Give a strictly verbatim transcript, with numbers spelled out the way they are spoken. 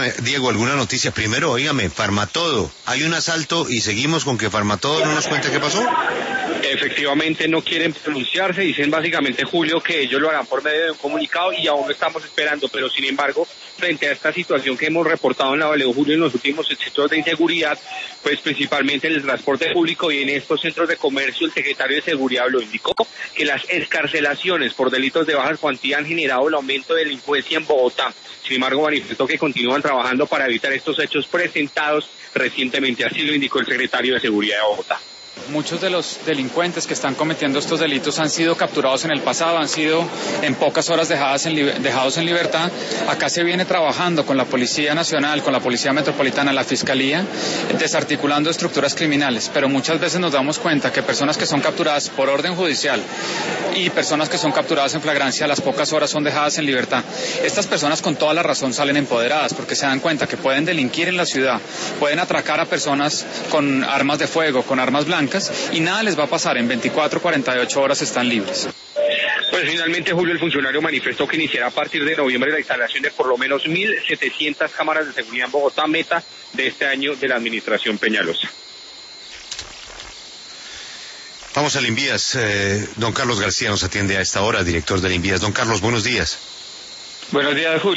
Eh, Diego, ¿alguna noticia? Primero, óigame, Farmatodo, hay un asalto y seguimos con que Farmatodo no nos cuenta qué pasó. Efectivamente no quieren pronunciarse, dicen básicamente, Julio, que ellos lo harán por medio de un comunicado y aún lo estamos esperando, pero sin embargo, frente a esta situación que hemos reportado en la Valeo, Julio, en los últimos hechos de inseguridad, pues principalmente en el transporte público y en estos centros de comercio, el secretario de Seguridad lo indicó, que las excarcelaciones por delitos de baja cuantía han generado el aumento de delincuencia en Bogotá. Sin embargo, manifestó que continúan trabajando para evitar estos hechos presentados recientemente, así lo indicó el secretario de Seguridad de Bogotá. Muchos de los delincuentes que están cometiendo estos delitos han sido capturados en el pasado, han sido en pocas horas dejadas en li- dejados en libertad. Acá se viene trabajando con la Policía Nacional, con la Policía Metropolitana, la Fiscalía, desarticulando estructuras criminales, pero muchas veces nos damos cuenta que personas que son capturadas por orden judicial y personas que son capturadas en flagrancia a las pocas horas son dejadas en libertad. Estas personas con toda la razón salen empoderadas porque se dan cuenta que pueden delinquir en la ciudad, pueden atracar a personas con armas de fuego, con armas blancas, y nada les va a pasar, en veinticuatro, cuarenta y ocho horas están libres. Pues finalmente, Julio, el funcionario manifestó que iniciará a partir de noviembre la instalación de por lo menos mil setecientas cámaras de seguridad en Bogotá, meta de este año de la administración Peñalosa. Vamos al Invías. Eh, don Carlos García nos atiende a esta hora, director del Invías. Don Carlos, buenos días. Buenos días, Julio.